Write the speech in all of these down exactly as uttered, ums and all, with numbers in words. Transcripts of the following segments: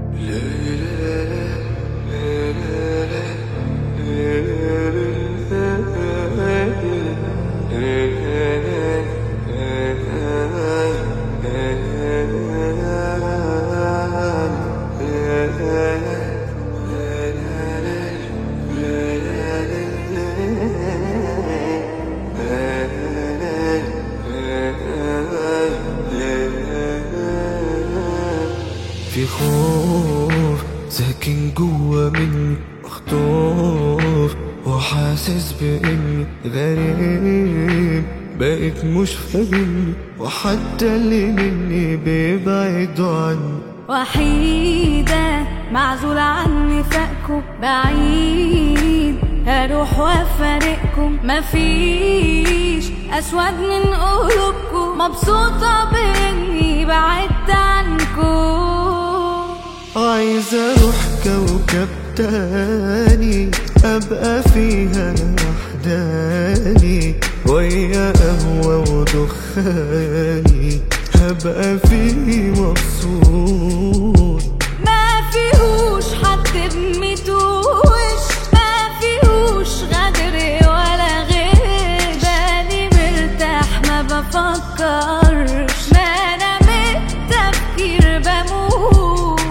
في خوف ساكن جوا مني، مخطوف وحاسس بإني غريب، بقيت مش فاهمني وحتى اللي مني بيبعدوا عني. وحيدة معزولة عني فاقكم، بعيد هروح وافارقكم، مفيش أسود من قلوبكم، مبسوطة بإني بعدت عنكم. عايز اروح كوكب تاني ابقى فيها انا وحداني، ويا قهوة ودخاني هبقى فيه مبسوط. ما فيهوش حد بميتوش، ما فيهوش غدر ولا غير، بالي مرتاح ما بفكرش، ما انا من التفكير بموت.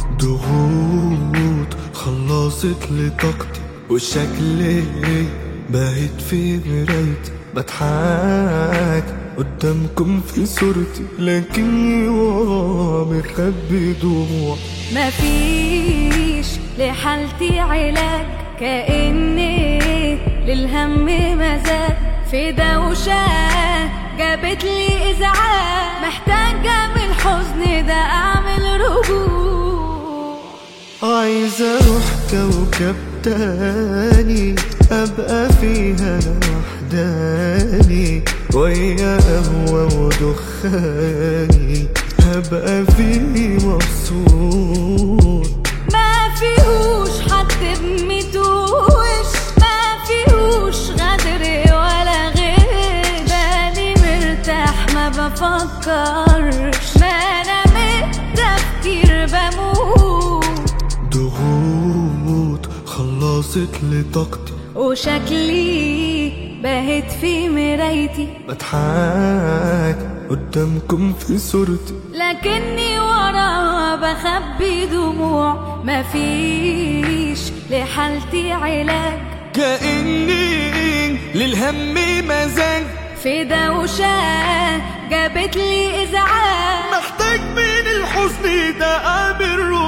ضغوط خلصت لي طاقتي وشكلي بقيت في مرايتي، بضحك قدامكم في صورتي لكني ورا مخبي دموع. مفيش لحالتي علاج، كأني للهم مزاج، في دوشة جابت لي إزعاج، محتاجة من الحزن ده أعمل رجوع. عايز اروح كوكب تاني ابقى فيها انا وحداني، ويا قهوة ودخاني هبقى فيه مبسوط. ما فيهوش حد بميتوش، ما فيهوش غدر ولا غير، بالي مرتاح ما بفكرش، ما انا من التفكير بموت. ضغوط خلصت لي طاقتي وشكلي باهت في مرايتي، بضحك قدامكم في صورتي لكني ورا بخبي دموع. مفيش لحالتي علاج، كأني للهم مزاج، في دوشة جابت لي إزعاج، محتاج من الحزن ده أعمل